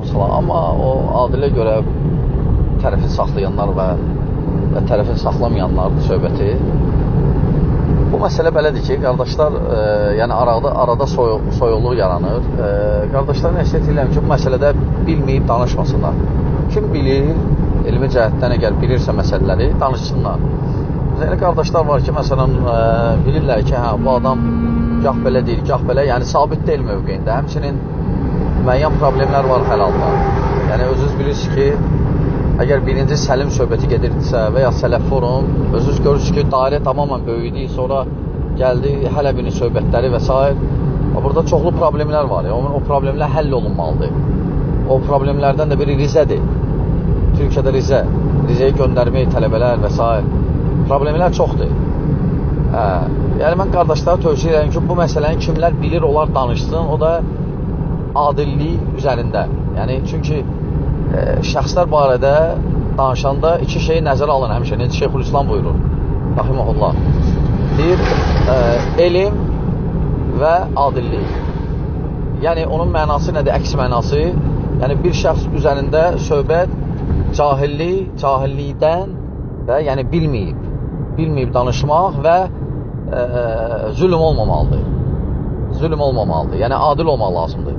falan. Amma o adilə görə tərəfin saxlayanlar və tərəfin saxlamayanlardır söhbəti. Bu məsələ belədir ki, qardaşlar, yəni arada soyuqluq yaranır. Qardaşlar nəsihət edirəm ki, bu məsələdə bilməyib danışmasınlar. Kim bilir, elmi cəhətdən əgər bilirsə məsələləri, danışsınlar. Yəni qardaşlar var ki, məsələn, bilirlər ki, hə, bu adam gah belə deyil, gah belə, yəni sabit deyil mövqeyində. Həmçinin müəyyən problemlər var həlalda. Yəni özünüz bilirsiniz ki, əgər birinci səlim söhbəti gedirdisə və ya sələf forum, özünüz görürsünüz ki, dairə tamamən böyüdü, sonra gəldi Hələbinin söhbətləri və s. Burada çoxlu problemlər var. O problemlər həll olunmalıdır. O problemlərdən də biri Rizədir. Türkiyədə Rizəyə göndərmək, tələbələr və s. Problemlər çoxdur. Yəni mən qardaşlara tövsiyə edirəm ki, bu məsələni kimlər bilir, onlar danışsın, o da adillik üzərində. Yəni, çünki şəxslər barədə danışanda iki şeyi nəzərə alın həmişə. Necə Şeyxülislam buyurur, rahiməhullah. Deyir, elm və adillik. Yəni, onun mənası nədir, əks mənası? Yəni, bir şəxs üzərində söhbət cahillikdən və yəni bilməyib danışmaq və zülm olmamalıdır. Zülm olmamalıdır. Yəni, adil olmaq lazımdır.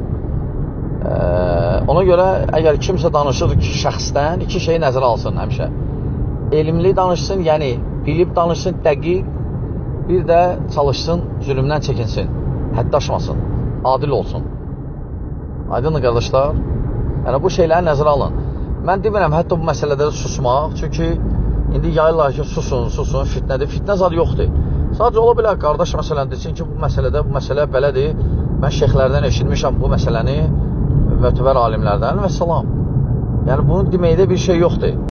Ona görə, əgər kimsə danışır ki, şəxsdən iki şeyi nəzərə alsın həmişə. Elmli danışsın, yəni bilib danışsın, dəqiq, bir də çalışsın, zülmdən çəkinsin, həddaşmasın, adil olsun. Aydındır, qardaşlar? Yəni, bu şeyləri nəzərə alın. Mən demirəm, hətta bu məsələlərdə susmaq, çünki indi yayırlar ki, susun, fitnədir. Fitnə zad yoxdur. Sadəcə ola bilər, qardaş məsələn desin ki, bu məsələ belədir. Mən şeyxlərdən eşitmişəm bu məsələni, mötəbər alimlərdən və salam. Yəni, bunun deməkdə bir şey yoxdur.